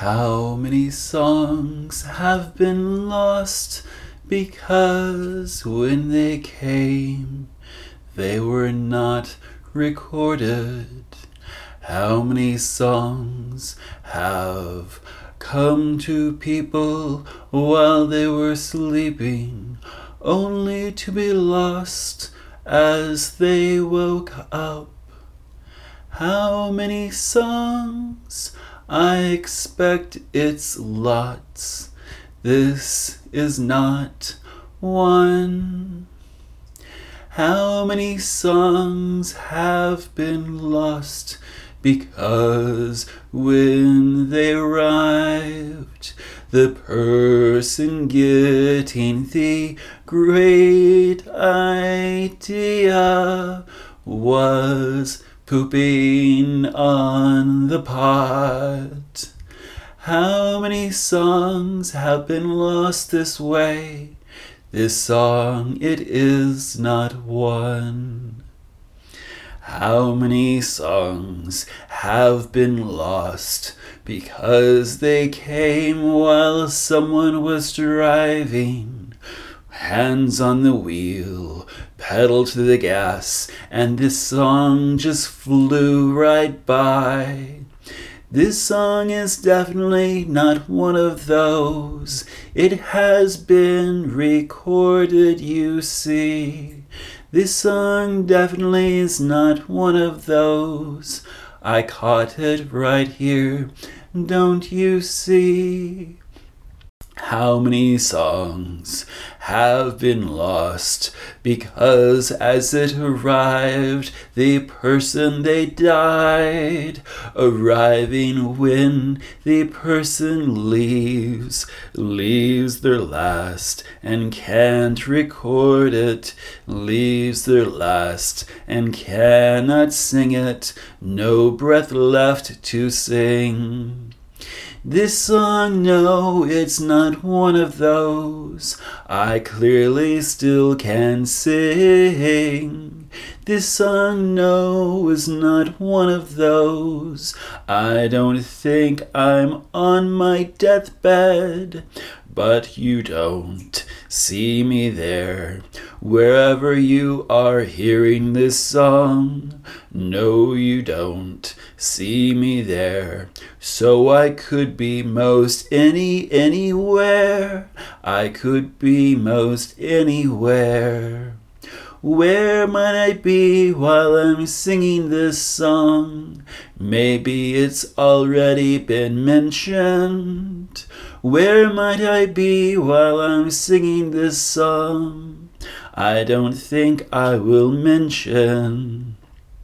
How many songs have been lost because when they came, they were not recorded? How many songs have come to people while they were sleeping, only to be lost as they woke up? How many songs? I expect it's lots. This is not one. How many songs have been lost because when they arrived, the person getting the great idea was pooping on the pot? How many songs have been lost this way? This song, it is not one. How many songs have been lost because they came while someone was driving? Hands on the wheel, pedal to the gas, and this song just flew right by. This song is definitely not one of those. It has been recorded, you see. This song definitely is not one of those. I caught it right here, don't you see? How many songs have been lost because as it arrived, the person they died, arriving when the person leaves their last and can't record it, leaves their last and cannot sing it, no breath left to sing. This song, no, it's not one of those. I clearly still can sing. This song, no, is not one of those. I don't think I'm on my deathbed, but you don't see me there. Wherever you are hearing this song, no, you don't see me there. So I could be most anywhere. I could be most anywhere. Where might I be while I'm singing this song? Maybe it's already been mentioned. Where might I be while I'm singing this song? I don't think I will mention.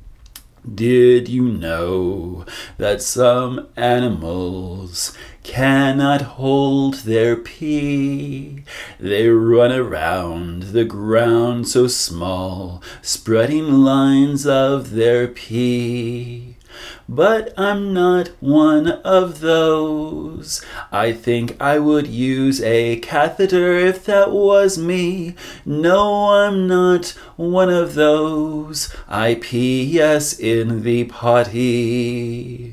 Did you know that some animals cannot hold their pee? They run around the ground so small, spreading lines of their pee. But I'm not one of those. I think I would use a catheter if that was me. No, I'm not one of those. I pee, yes, in the potty.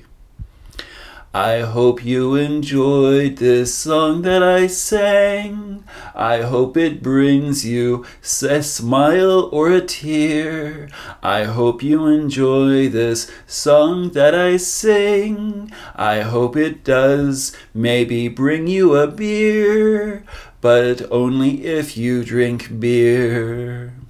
I hope you enjoyed this song that I sang. I hope it brings you a smile or a tear. I hope you enjoy this song that I sing. I hope it does maybe bring you a beer, but only if you drink beer.